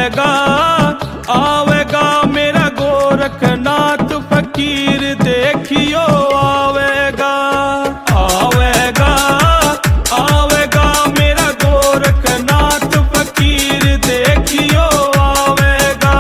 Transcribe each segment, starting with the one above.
आवेगा आवेगा मेरा गोरखनाथ फकीर देखियो आवेगा आवेगा आवेगा मेरा गोरखनाथ फकीर देखियो आवेगा।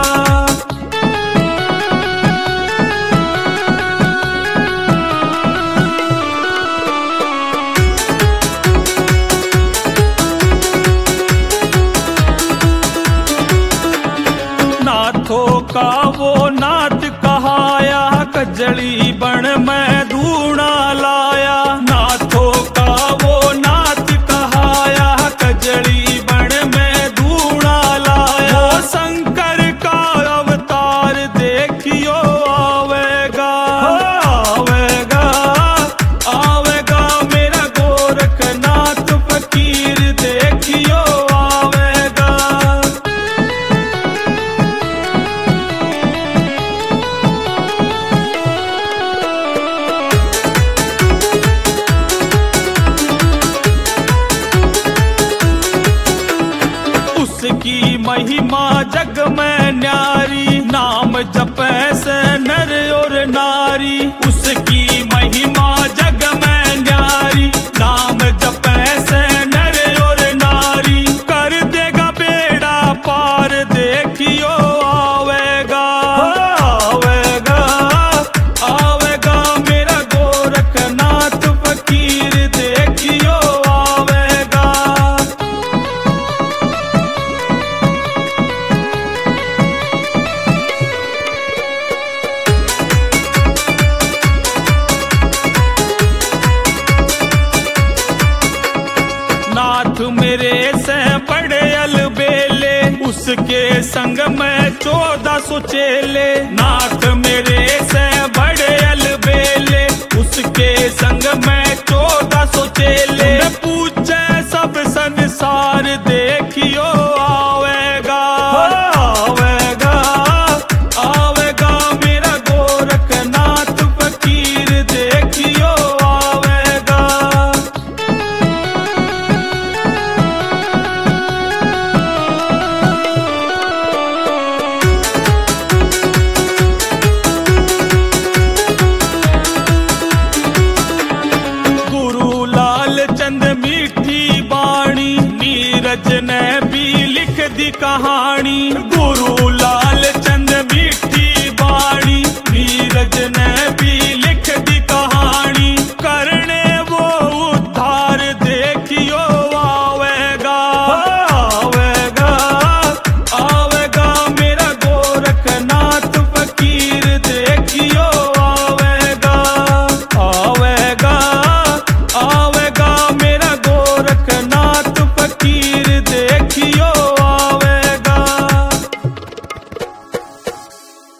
नाथों का वो नाथ कहाया कजली बन में धूणा लाया। नाथों का वो नाथ कहाया कजली बन में धूणा लाया। वो शंकर का अवतार देखियो आवेगा आवेगा आवेगा मेरा गोरखनाथ फकीर देखियो आवेगा। उसकी महिमा जग में न्यारी नाम जपै से नर और नारी। उसकी महिमा जग में न्यारी नाम जपै से नर और नारी। कर देगा बेड़ा पार देखियो आवेगा आवेगा आवेगा मेरा गोरखनाथ फकीर देखियो आवेगा। नाथ मेरे से बड़े अलबेले उसके संग में 1400 चेले। नाथ